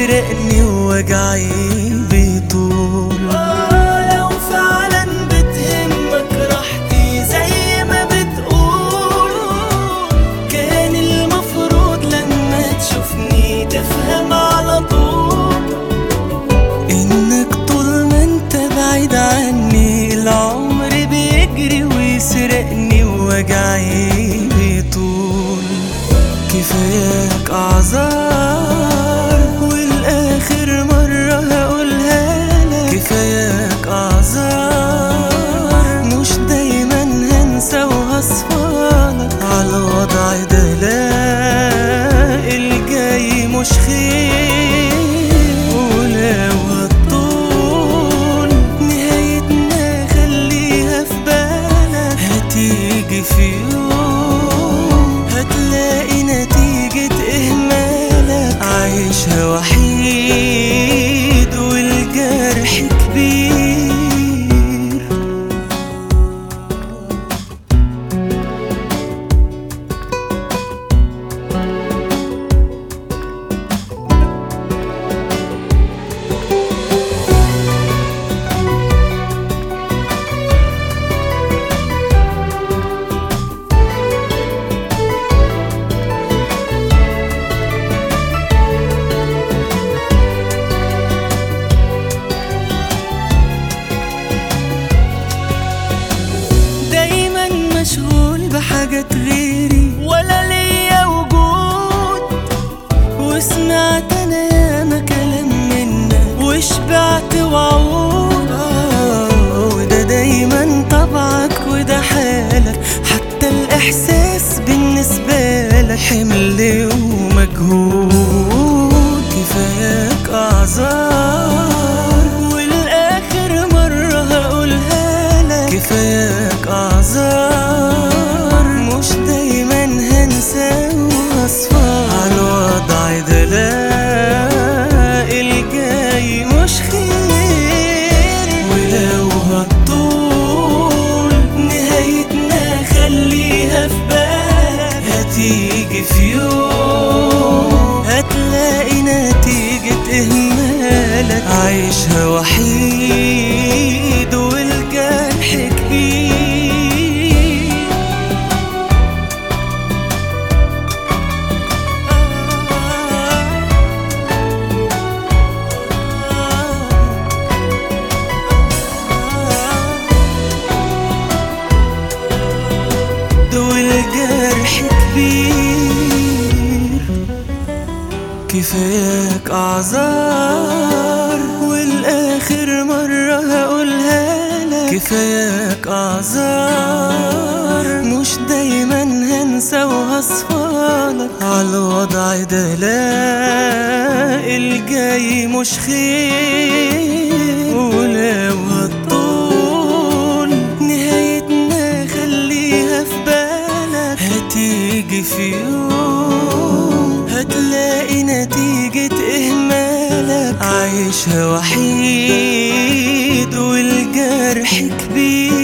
ويسرقني ووجعي بيطول. لو فعلا بتهمك راحتي زي ما بتقول، كان المفروض لما تشوفني تفهم على طول انك طول ما انت بعيد عني العمر بيجري ويسرقني ووجعي بيطول. كفاياك اعذار والاخر مرة هقولها لك، كفاياك اعذار مش دايما هنسى وهصفالك عالوضع ده. لا الجاي مش خير، ولو هتطول نهايتنا خليها في بالك، هتيجي في يوم هتلاقي نتيجة إهمالك. عايشها وحيد والجرح كبير. مشغول بحاجات غيري ولا ليا وجود، وسمعت انا ياما كلام منك وشبعت وعود. وده دايما طبعك وده حالك، حتى الاحساس بالنسبة لك حمل ومجهود. كفاياك اعذار والاخر مرة هقولها لك، كفاياك اعذار عالوضع ده. لا الجاي مش خير، ولو هتطول نهايتنا خليها في بالك، هتيجي في يوم هتلاقي نتيجة إهمالك. عايشها وحيد والجرح كبير. والجرح كبير. كفاياك اعذار والاخر مرة هقولها لك، كفاياك اعذار مش دايما هنسى وهصفالك عالوضع ده. لا الجاي مش خير، ولو هتطول نهايتنا خليها في بالك، هتيجي في يوم هتلاقي نتيجة إهمالك. عايشها وحيد والجرح كبير.